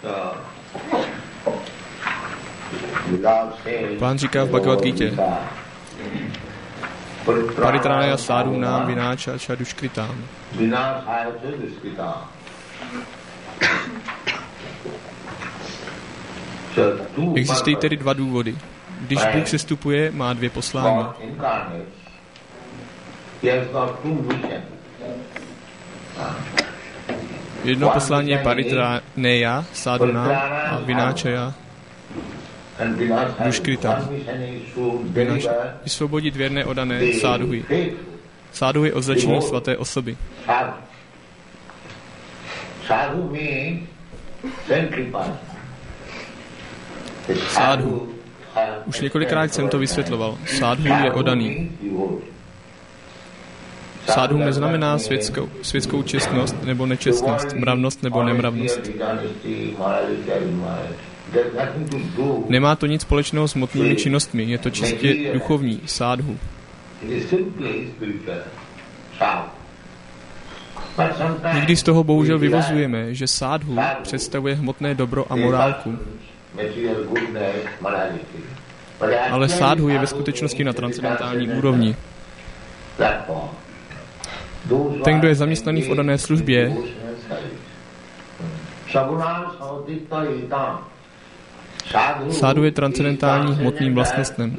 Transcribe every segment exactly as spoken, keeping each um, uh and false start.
Pán říká v Bhagavad Gítě: Paritranaya sadhunam vináčača duškritám. Existují tedy dva důvody. Když Bůh sestupuje, má dvě poslání. Jedno poslání je Paritraneya sadhunam a vináčaja duškritám. Vysvobodit věrné odané sádhuji. Sádhuji označení svaté osoby. Sádhu. Už několikrát jsem to vysvětloval. Sádhu je odaný. Sádhu neznamená světskou, světskou čestnost nebo nečestnost, mravnost nebo nemravnost. Nemá to nic společného s hmotnými činnostmi, je to čistě duchovní, sádhu. Někdy z toho bohužel vyvozujeme, že sádhu představuje hmotné dobro a morálku. Ale sádhu je ve skutečnosti na transcendentální úrovni. Ten, kdo je zaměstnaný v oddané službě, sádhu je transcendentální hmotným vlastnostem.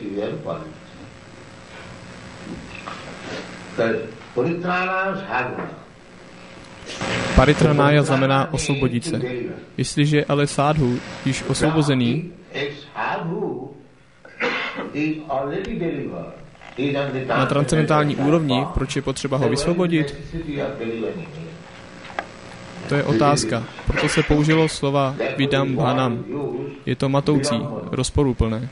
Paritranaya znamená osvobodit se. Jestliže je ale sádhu již osvobozený, na transcendentální úrovni, proč je potřeba ho vysvobodit? To je otázka. Proto se použilo slova vidam bhanam. Je to matoucí, rozporuplné.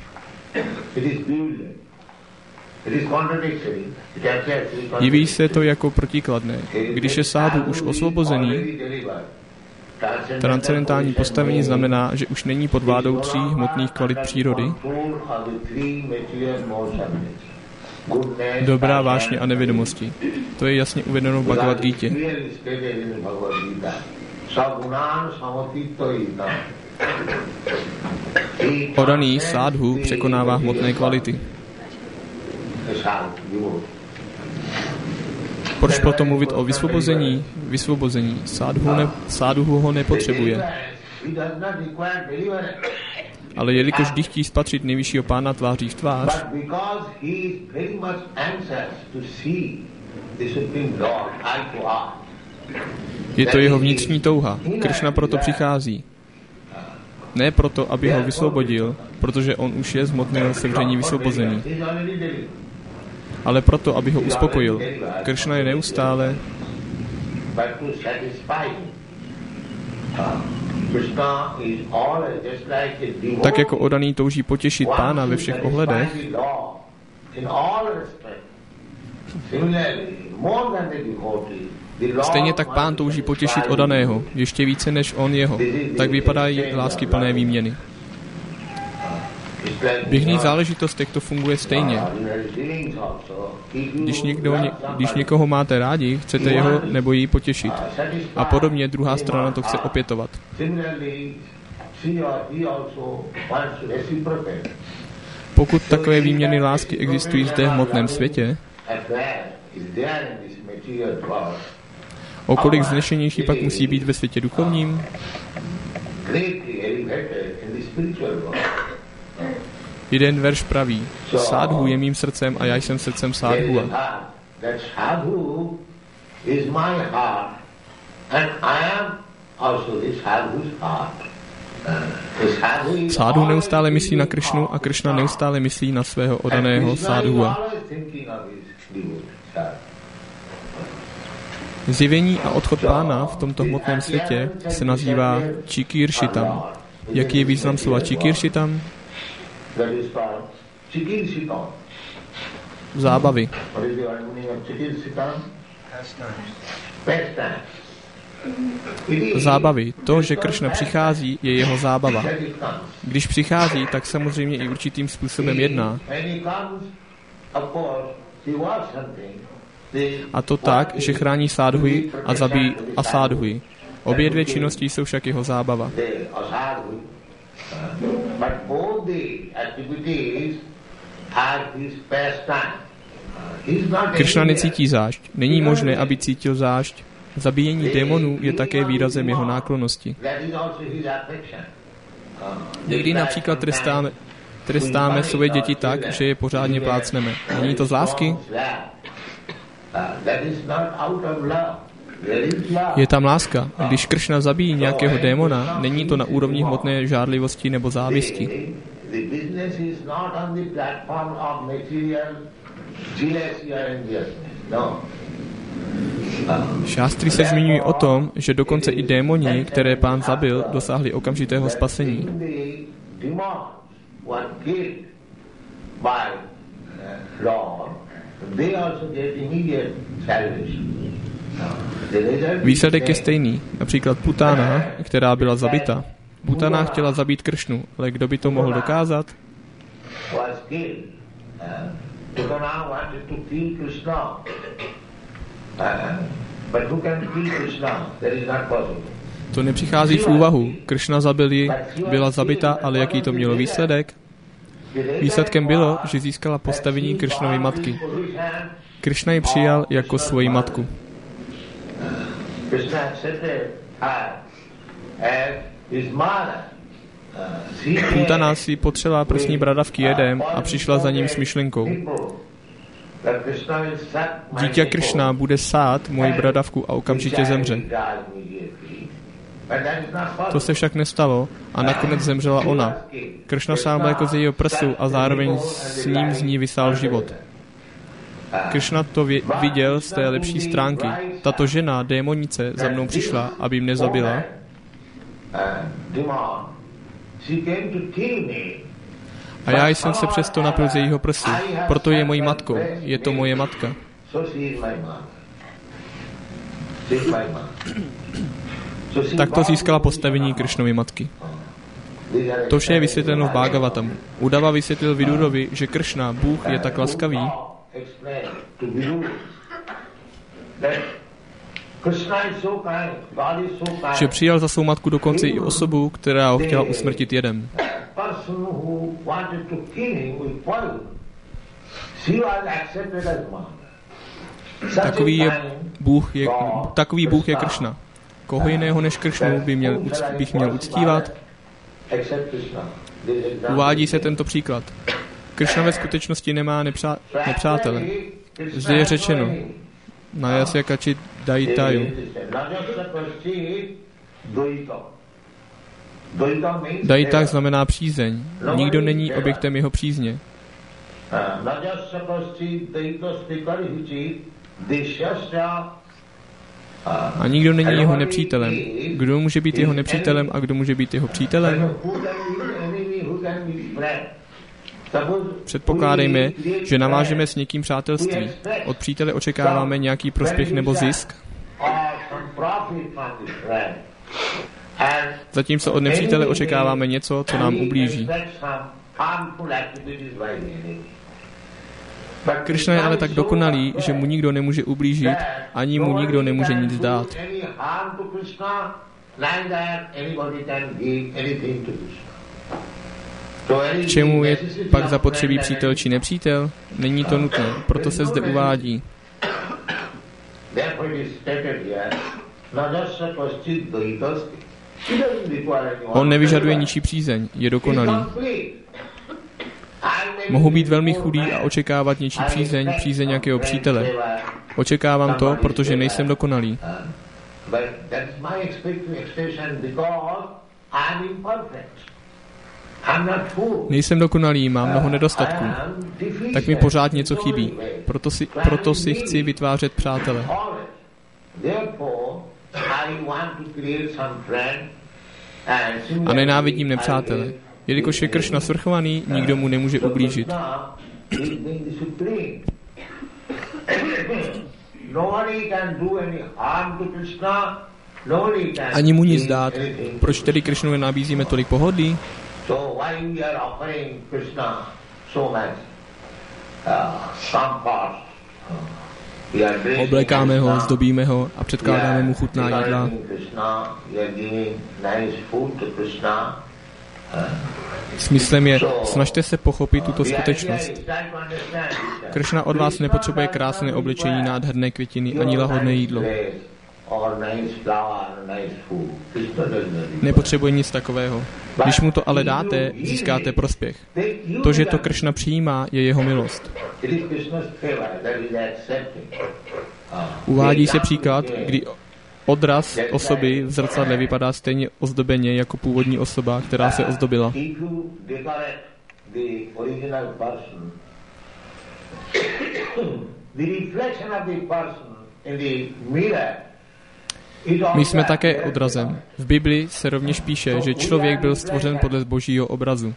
Jeví se to jako protikladné. Když je sádhu už osvobozený, transcendentální postavení znamená, že už není pod vládou tří hmotných kvalit přírody, dobrá, vášně a nevědomosti. To je jasně uvedeno v Bhagavad Gítě. Odaný sádhu překonává hmotné kvality. Proč potom mluvit o vysvobození? Vysvobození. Sádhu, ne, sádhu ho nepotřebuje. Ale jelikož když chtí spatřit nejvyššího pána tváří v tvář, je to jeho vnitřní touha. Kršna proto přichází. Ne proto, aby ho vysvobodil, protože on už je z hmotného sevření vysvobozený, ale proto, aby ho uspokojil. Kršna je neustále tak jako odaný touží potěšit pána ve všech ohledech, stejně tak pán touží potěšit odaného, ještě více než on jeho. Tak vypadají láskyplné výměny. V běžných záležitostech to funguje stejně. Když, někdo, když někoho máte rádi, chcete jeho nebo jí potěšit. A podobně druhá strana to chce opětovat. Pokud takové výměny lásky existují zde v hmotném světě, o kolik vznešenější pak musí být ve světě duchovním? Jeden verš praví: Sádhu je mým srdcem a já jsem srdcem sádhua. Sádhu neustále myslí na Kršnu a Kršna neustále myslí na svého odaného sádhua. Zjevení a odchod pána v tomto hmotném světě se nazývá Čikiršitam. Jaký je význam slova Čikiršitam? Zábavy. Zábavy. To, že Kršna přichází, je jeho zábava. Když přichází, tak samozřejmě i určitým způsobem jedná. A to tak, že chrání sádhuji a zabíjí asádhuji. Obě dvě činnosti jsou však jeho zábava. Kršna necítí zášť. Není možné, aby cítil zášť. Zabíjení démonů je také výrazem jeho náklonnosti. Někdy například trestáme, trestáme svoje děti tak, že je pořádně plácneme. Není to z lásky? Je tam láska. Když Kršna zabíjí nějakého démona, není to na úrovni hmotné žárlivosti nebo závisti. Šástry se zmiňují o tom, že dokonce i démoni, které pán zabil, dosáhli okamžitého spasení. Výsledek je stejný. Například Putána, která byla zabita. Putána chtěla zabít Kršnu, ale kdo by to mohl dokázat? To nepřichází v úvahu. Kršna zabil ji, byla zabita, ale jaký to mělo výsledek? Výsledkem bylo, že získala postavení Kršnovy matky. Kršna ji přijal jako svoji matku. Putana si potřela prsní bradavky jedem a přišla za ním s myšlenkou. Dítě Kršna bude sát moji bradavku a okamžitě zemře. To se však nestalo a nakonec zemřela ona. Kršna sám mléko z jejího prsu a zároveň s ním z ní vysál život. Kršna to viděl z té lepší stránky. Tato žena, démonice, za mnou přišla, aby mne zabila. A já jsem se přesto napil z jejího prsu. Proto je mojí matkou. Je to moje matka. Takto získala postavení Kršnovy matky. To vše je vysvětleno v Bhagavatamu. Udava vysvětlil Vidurovi, že Kršna, Bůh, je tak laskavý, že přijal za svou matku dokonce i osobu, která ho chtěla usmrtit jedem. Takový, je Bůh je, takový Bůh je Kršna. Koho jiného než Kršnu by měl, bych měl uctívat? Uvádí se tento příklad. Kršna ve skutečnosti nemá nepřá, nepřátele. Zde je řečeno na Jasyakači Daitaju. Daita znamená přízeň. Nikdo není objektem jeho přízně. A nikdo není jeho nepřítelem. Kdo může být jeho nepřítelem a kdo může být jeho přítelem? Předpokládejme, že navážeme s někým přátelství. Od přítele očekáváme nějaký prospěch nebo zisk. Zatímco od nepřítele očekáváme něco, co nám ublíží. Kršna je ale tak dokonalý, že mu nikdo nemůže ublížit, ani mu nikdo nemůže nic dát. K čemu je pak zapotřebí přítel či nepřítel? Není to nutné, proto se zde uvádí. On nevyžaduje ničí přízeň, je dokonalý. Mohu být velmi chudý a očekávat něčí přízeň, přízeň nějakého přítele. Očekávám to, protože nejsem dokonalý. Nejsem dokonalý, mám mnoho nedostatků. Tak mi pořád něco chybí. Proto si, proto si chci vytvářet přátele. A nenávidím nepřátele. Jelikož je Kršna svrchovaný, nikdo mu nemůže ublížit. Ani mu nic dát. Proč tedy Kršnu nenabízíme tolik pohodlí? Oblékáme ho, zdobíme ho a předkládáme mu chutná jídla. Smyslem je, snažte se pochopit tuto skutečnost. Kršna od vás nepotřebuje krásné oblečení, nádherné květiny ani lahodné jídlo. Nepotřebuje nic takového. Když mu to ale dáte, získáte prospěch. To, že to Kršna přijímá, je jeho milost. Uvádí se příklad, kdy odraz osoby v zrcadle vypadá stejně ozdobeně jako původní osoba, která se ozdobila. My jsme také odrazem. V Bibli se rovněž píše, že člověk byl stvořen podle božího obrazu.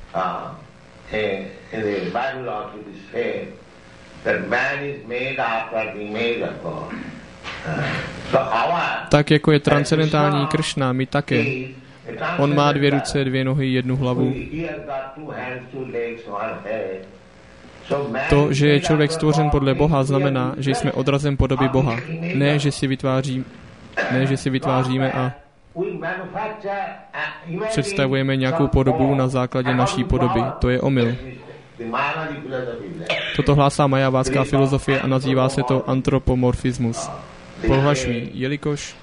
Tak jako je transcendentální Kršna, my také. On má dvě ruce, dvě nohy, jednu hlavu. To, že je člověk stvořen podle Boha, znamená, že jsme odrazem podoby Boha. Ne, že si vytváří, ne, že si vytváříme a představujeme nějakou podobu na základě naší podoby. To je omyl. Toto hlásá majavácká filozofie a nazývá se to antropomorfismus. Prohlašují, jelikož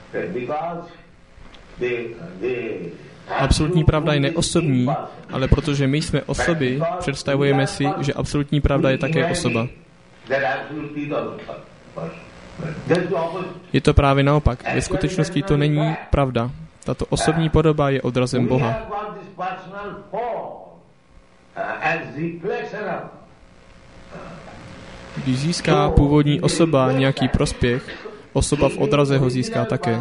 absolutní pravda je neosobní, ale protože my jsme osoby, představujeme si, že absolutní pravda je také osoba. Je to právě naopak. Ve skutečnosti to není pravda. Tato osobní podoba je odrazem Boha. Když získá původní osoba nějaký prospěch, osoba v odraze ho získá také.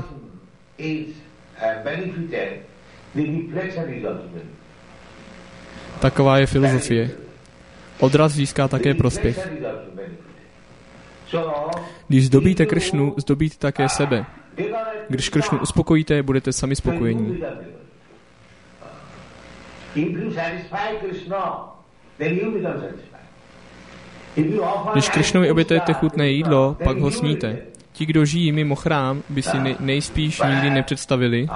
Taková je filozofie. Odraz získá také prospěch. Když zdobíte Kršnu, zdobíte také sebe. Když Kršnu uspokojíte, budete sami spokojení. Když Kršnovi obětujete chutné jídlo, pak ho sníte. Ti, kdo žijí mimo chrám, by si nej, nejspíš nikdy nepředstavili,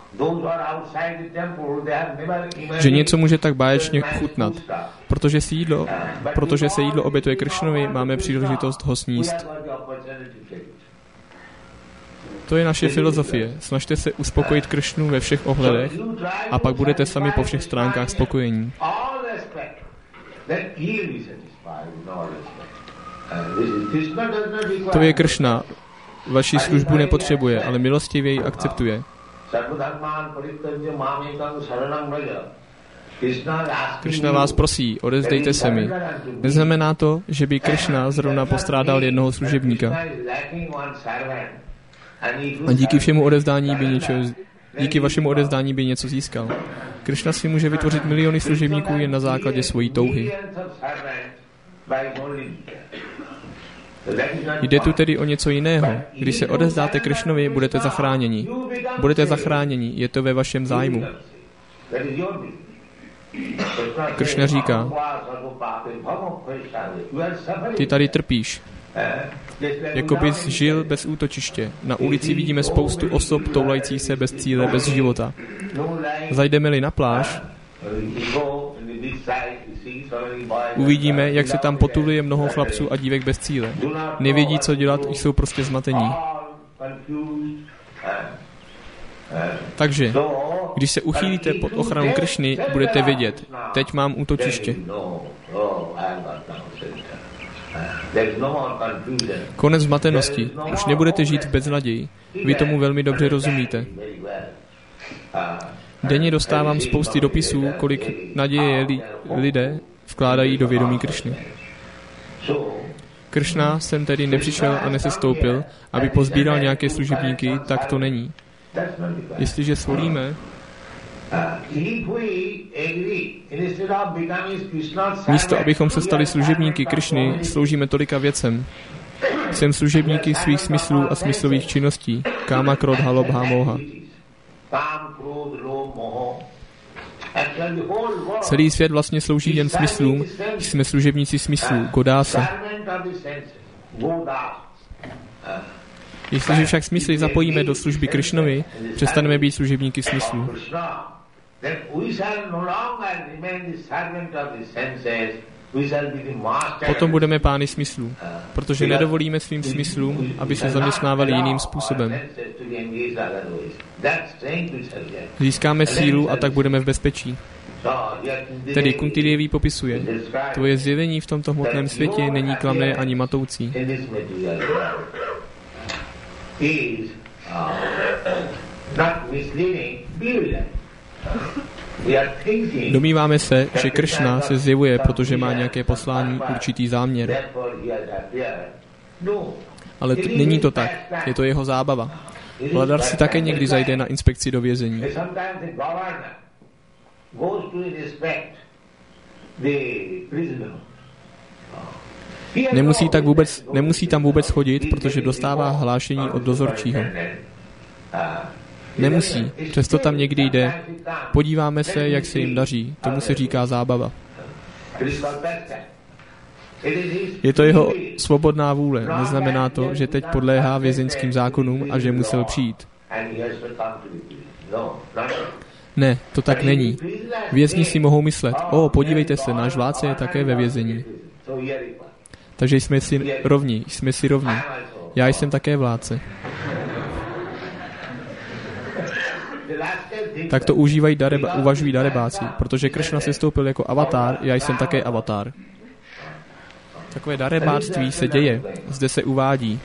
že něco může tak báječně chutnat. Protože, si jídlo, protože se jídlo obětuje Kršnovi, máme příležitost ho sníst. To je naše filozofie. Snažte se uspokojit Kršnu ve všech ohledech a pak budete sami po všech stránkách spokojení. To je Kršna. Vaši službu nepotřebuje, ale milostivě ji akceptuje. Kršna vás prosí, odevzdejte se mi. Neznamená to, že by Kršna zrovna postrádal jednoho služebníka. A díky všemu odevzdání by něco, díky vašemu odevzdání by něco získal. Kršna si může vytvořit miliony služebníků jen na základě svojí touhy. Jde tu tedy o něco jiného. Když se odevzdáte Kršnovi, budete zachráněni. Budete zachráněni, je to ve vašem zájmu. Kršna říká, ty tady trpíš. Jako bys žil bez útočiště. Na ulici vidíme spoustu osob toulajících se bez cíle, bez života. Zajdeme-li na pláž, uvidíme, jak se tam potuluje mnoho chlapců a dívek bez cíle. Nevědí, co dělat, jsou prostě zmatení. Takže, když se uchýlíte pod ochranu Kršny, budete vědět, teď mám útočiště. Konec zmatenosti. Už nebudete žít v beznaději. Vy tomu velmi dobře rozumíte. Denně dostávám spousty dopisů, kolik naděje li, lidé vkládají do vědomí Kršny. Kršna jsem tedy nepřišel a nesestoupil, aby pozbíral nějaké služebníky, tak to není. Jestliže svolíme, místo abychom se stali služebníky Kršny, sloužíme tolika věcem. Jsem služebníky svých smyslů a smyslových činností. Káma, krodha, lobha, moha. Celý svět vlastně slouží jen smyslům, jsme služebníci smyslů, godása. Jestliže však smysly zapojíme do služby Krišnovi, přestaneme být služebníky smyslů. Potom budeme pány smyslů, protože nedovolíme svým smyslům, aby se zaměstnávali jiným způsobem. Získáme sílu a tak budeme v bezpečí. Tedy Kuntidevi popisuje, tvoje zjevení v tomto hmotném světě není klamné ani matoucí. Domníváme se, že Kršna se zjevuje, protože má nějaké poslání, určitý záměr. Ale t- není to tak. Je to jeho zábava. Vladar si také někdy zajde na inspekci do vězení. Nemusí, tak vůbec, nemusí tam vůbec chodit, protože dostává hlášení od dozorčího. Nemusí, přesto tam někdy jde. Podíváme se, jak se jim daří. Tomu se říká zábava. Je to jeho svobodná vůle. Neznamená to, že teď podléhá vězeňským zákonům a že musel přijít. Ne, to tak není. Vězni si mohou myslet, o, podívejte se, náš vládce je také ve vězení. Takže jsme si rovni, jsme si rovni. Já jsem také vládce. Tak to užívají dareba, uvažují darebáci, protože Kršna se stoupil jako avatar, já jsem také avatar. Takové darebáctví se děje, zde se uvádí.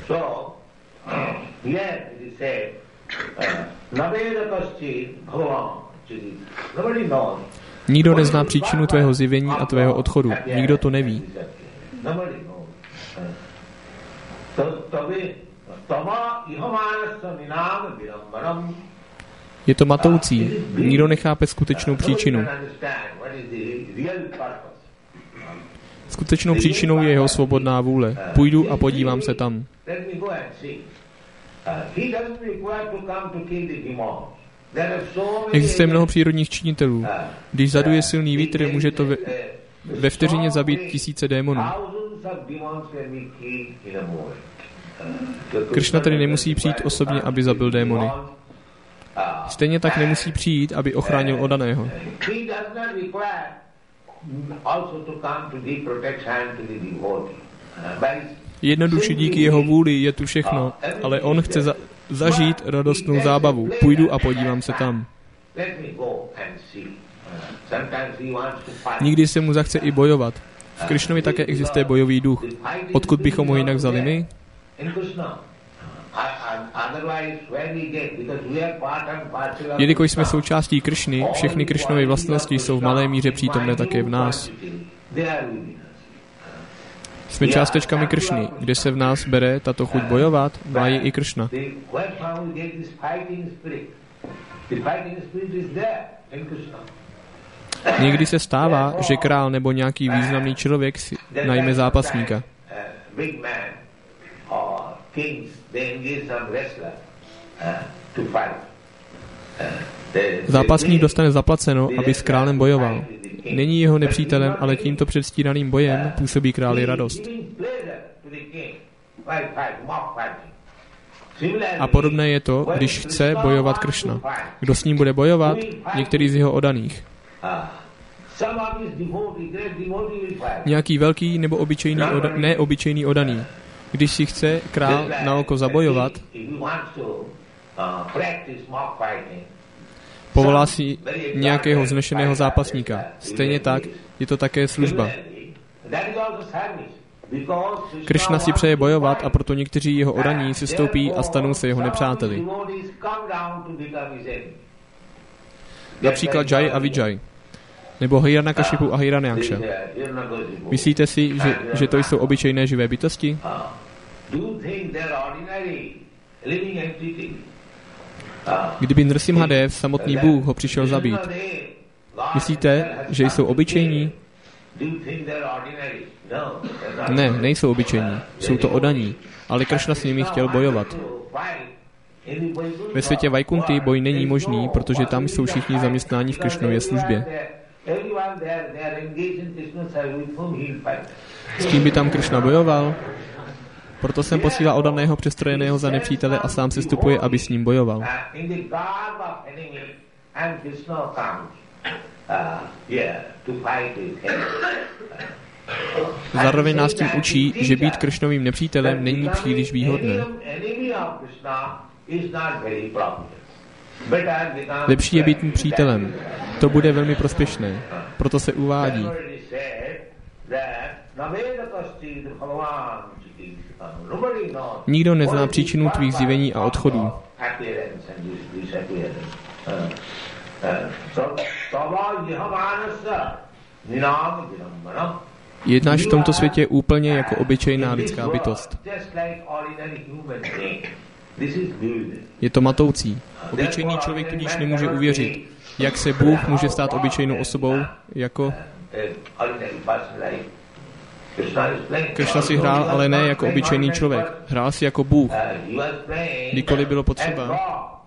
Nikdo nezná příčinu tvého zjevení a tvého odchodu. Nikdo to neví. Je to matoucí. Nikdo nechápe skutečnou příčinu. Skutečnou příčinou je jeho svobodná vůle. Půjdu a podívám se tam. Existuje mnoho přírodních činitelů. Když zaduje silný vítr, může to ve, ve vteřině zabít tisíce démonů. Kršna tedy nemusí přijít osobně, aby zabil démony. Stejně tak nemusí přijít, aby ochránil oddaného. Jednoduše díky jeho vůli je tu všechno, ale on chce za- zažít radostnou zábavu. Půjdu a podívám se tam. Nikdy se mu zachce i bojovat. V Krišnovi také existuje bojový duch. Odkud bychom ho jinak vzali my? Jelikož jsme součástí Krišny, všechny Krišnovy vlastnosti jsou v malé míře přítomné také v nás. Jsme částečkami Krišny, kde se v nás bere tato chuť bojovat, má ji i Kršna. Někdy se stává, že král nebo nějaký významný člověk si najme zápasníka. Zápasník dostane zaplaceno, aby s králem bojoval. Není jeho nepřítelem, ale tímto předstíraným bojem působí králi radost. A podobné je to, když chce bojovat Kršna. Kdo s ním bude bojovat? Některý z jeho oddaných. Nějaký velký nebo obyčejný oda, neobyčejný oddaný. Když si chce král na oko zabojovat, povolá si nějakého vznešeného zápasníka. Stejně tak je to také služba. Kršna si přeje bojovat a proto někteří jeho oddaní se stoupí a stanou se jeho nepřáteli. Například Jai a Vijay, nebo Hiranyakashipu a Hiranyaksha. Myslíte si, že, že to jsou obyčejné živé bytosti? Kdyby Nrsimhadev, samotný Bůh, ho přišel zabít, myslíte, že jsou obyčejní? Ne, nejsou obyčejní. Jsou to oddaní. Ale Kršna s nimi chtěl bojovat. Ve světě Vaikunty boj není možný, protože tam jsou všichni zaměstnáni v Kršnově službě. S kým by tam Kršna bojoval? Proto jsem posílal oddaného přestrojeného za nepřítele a sám se stupuje, aby s ním bojoval. Zároveň nás tím učí, že být Krišnovým nepřítelem není příliš výhodné. Lepší je být mu přítelem. To bude velmi prospěšné. Proto se uvádí. Nikdo nezná příčinu tvých zjevení a odchodů. Jednáš v tomto světě úplně jako obyčejná lidská bytost. Je to matoucí. Obyčejný člověk tudíž nemůže uvěřit, jak se Bůh může stát obyčejnou osobou, jako... Kršna si hrál, ale ne jako obyčejný člověk. Hrál si jako Bůh. Kdykoliv bylo potřeba.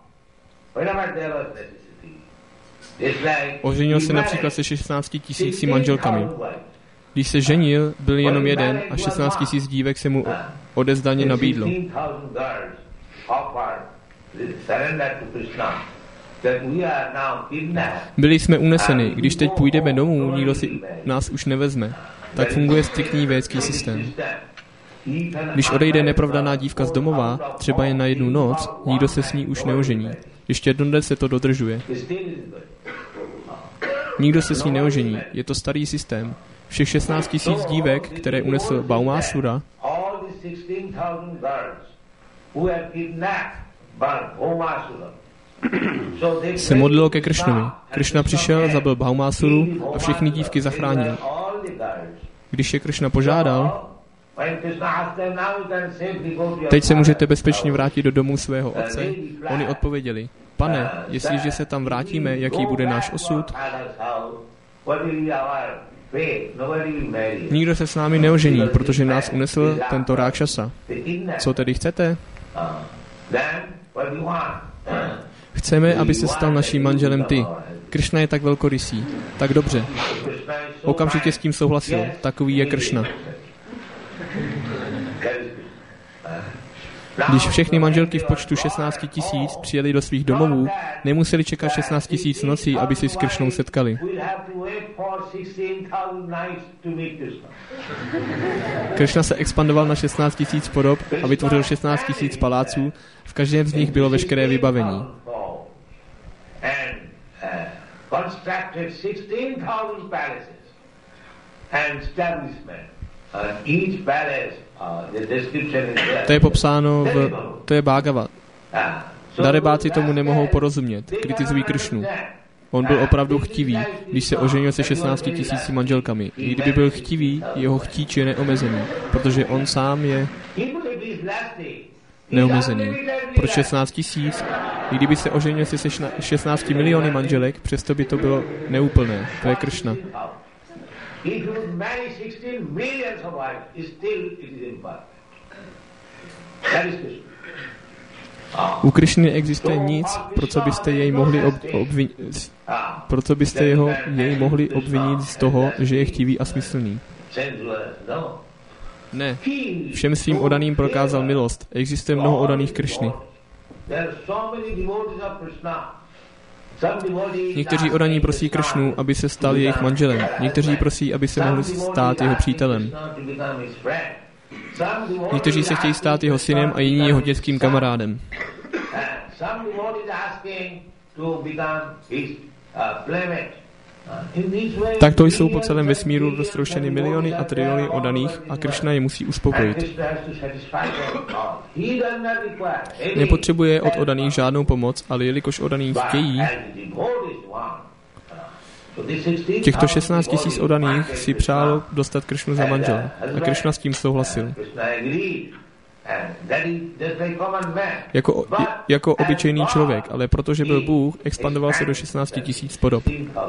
Oženil se například se šestnácti tisíci manželkami. Když se ženil, byl jenom jeden a šestnáct tisíc dívek se mu odevzdaně nabídlo. Byli jsme uneseni, když teď půjdeme domů, nikdo si nás už nevezme. Tak funguje striktní védský systém. Když odejde neprovdaná dívka z domova, třeba jen na jednu noc, nikdo se s ní už neožení. Ještě dodnes se to dodržuje. Nikdo se s ní neožení. Je to starý systém. Všech šestnáct tisíc dívek, které unesl Bhaumásura, se modlilo ke Krišnovi. Krišna přišel, zabil Bhaumásuru a všechny dívky zachránil. Když je Krišna požádal, teď se můžete bezpečně vrátit do domu svého otce, oni odpověděli, pane, jestliže se tam vrátíme, jaký bude náš osud? Nikdo se s námi neožení, protože nás unesl tento rákšasa. Co tedy chcete? Chceme, aby se stal naším manželem ty. Krišna je tak velkorysý. Tak dobře. Okamžitě s tím souhlasil. Takový je Krišna. Když všechny manželky v počtu šestnáct tisíc přijeli do svých domovů, nemuseli čekat šestnáct tisíc nocí, aby si s Krišnou setkali. Krišna se expandoval na šestnáct tisíc podob a vytvořil šestnáct tisíc paláců. V každém z nich bylo veškeré vybavení. To je popsáno v... To je Bhagavad. Darebáci tomu nemohou porozumět. Kritizují Krišnu. On byl opravdu chtivý, když se oženil se šestnácti tisíci manželkami. I kdyby byl chtivý, jeho chtíč je neomezený, protože on sám je neomezený. Pro šestnáct tisíc, i kdyby se oženil se šestnácti miliony manželek, přesto by to bylo neúplné. To je Krišna. U Krišny neexistuje nic, pro co byste jej mohli ob, obvinit, pro co byste jeho, jej mohli obvinit z toho, že je chtivý a smyslný. Ne. Všem svým odaným prokázal milost. Existuje mnoho odaných Krišny. Někteří odaní prosí Krišnu, aby se stal jejich manželem. Někteří prosí, aby se mohli stát jeho přítelem. Někteří se chtějí stát jeho synem a jiní jeho dětským kamarádem. Takto jsou po celém vesmíru roztroušeny miliony a triliony odaných a Krišna je musí uspokojit. Nepotřebuje od odaných žádnou pomoc, ale jelikož odaných chtějí, těchto šestnáct tisíc odaných si přálo dostat Krišnu za manžela a Krišna s tím souhlasil. Jako, jako obyčejný člověk, ale protože byl Bůh, expandoval se do šestnáct tisíc podob.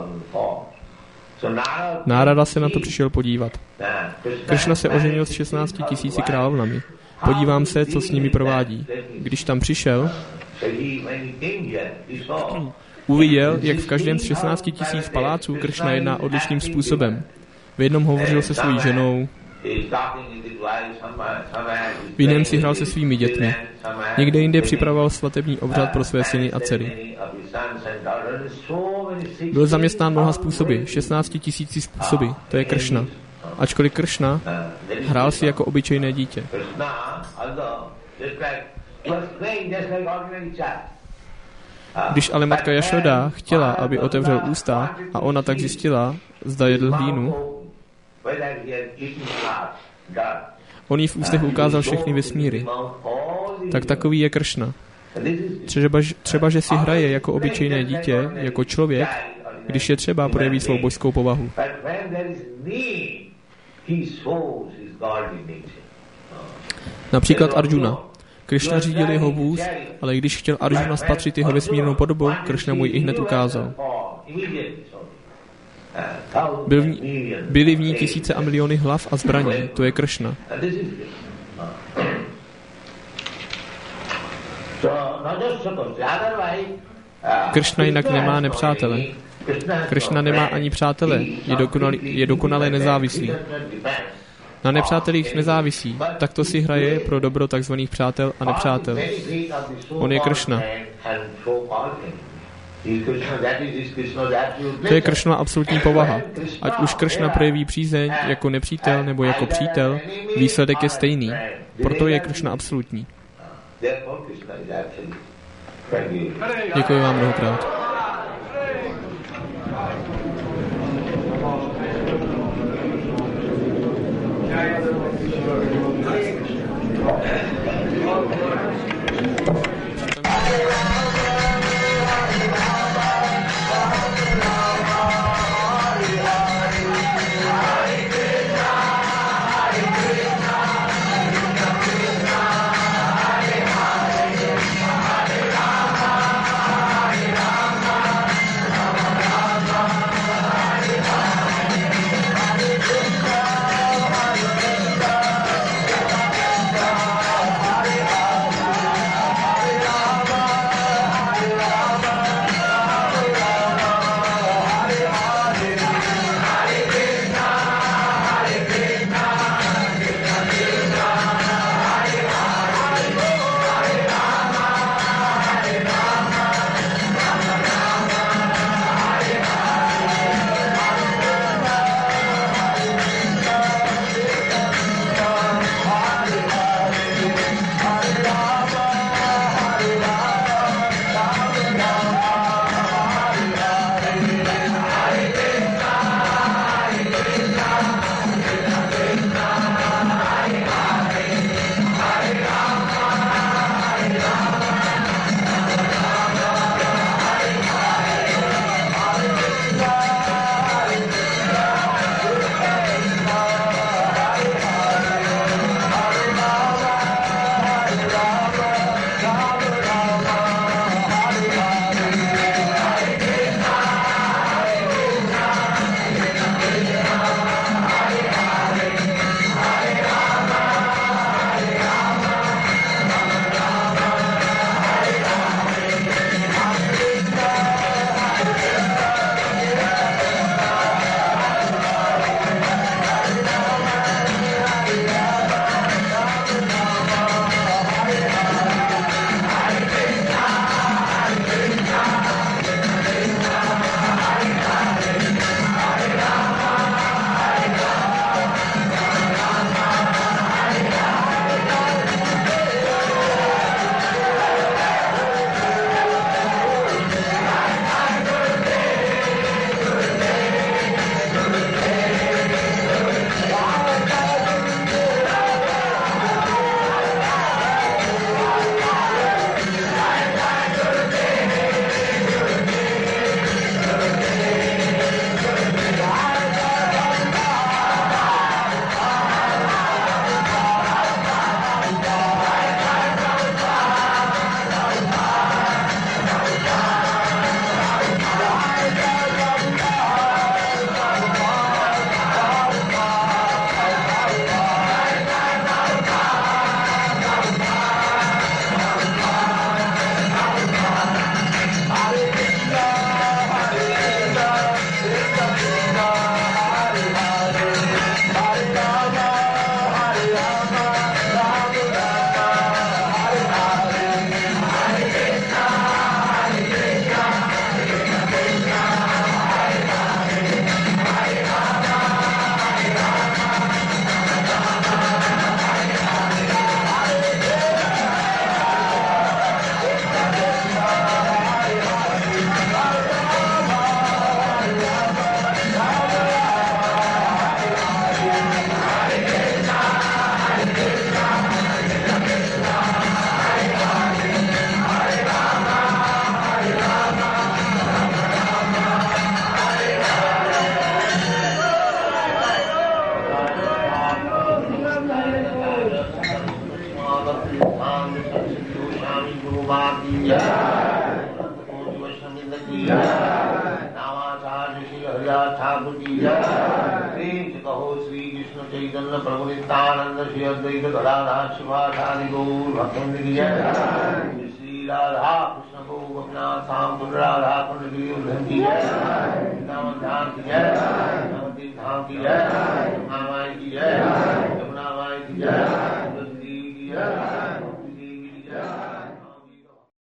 Nárada se na to přišel podívat. Krišna se oženil s šestnácti tisíci královnami. Podívám se, co s nimi provádí. Když tam přišel, uviděl, jak v každém z šestnácti tisíc paláců Krišna jedná odlišným způsobem. V jednom hovořil se svojí ženou, V jiném si hrál se svými dětmi. Někde jinde připravoval svatební obřad pro své syny a dcery. Byl zaměstnán mnoha způsoby, šestnácti tisíci způsoby, to je Kršna. Ačkoliv Kršna hrál si jako obyčejné dítě. Když ale matka Jašoda chtěla, aby otevřel ústa a ona tak zjistila, zda jedl hlínu, on jí v ústech ukázal všechny vesmíry. Tak takový je Kršna. Třeba, třeba, že si hraje jako obyčejné dítě, jako člověk, když je třeba projeví svou božskou povahu. Například Arjuna. Kršna řídil jeho vůz, ale když chtěl Arjuna spatřit jeho vesmírnou podobu, Kršna mu ji ihned ukázal. Byl v ní, byly v ní tisíce a miliony hlav a zbraní, to je Kršna. Kršna jinak nemá nepřátele. Kršna nemá ani přátele, je, dokonalý, je dokonale nezávislý. Na nepřátelích nezávisí, takto si hraje pro dobro takzvaných přátel a nepřátel. On je Kršna. To je Kršnova absolutní povaha. Ať už Kršna projeví přízeň jako nepřítel nebo jako přítel, výsledek je stejný. Proto je Kršna absolutní. Děkuji vám mnohokrát. Hare Shri हरिदास ठाकुर की जय। प्रेम से कहो श्री कृष्ण चैतन्य प्रभु नित्यानंद श्री अद्वैत गदाधर शिवाचार्य गौर भक्तवृंद की जय। श्री राधा कृष्ण को गोपीनाथ श्याम कुंड राधा कुंड की की जय। वृंदावन धाम की जय। नवद्वीप धाम की जय। यमुना माई की जय। यमुना माई की जय।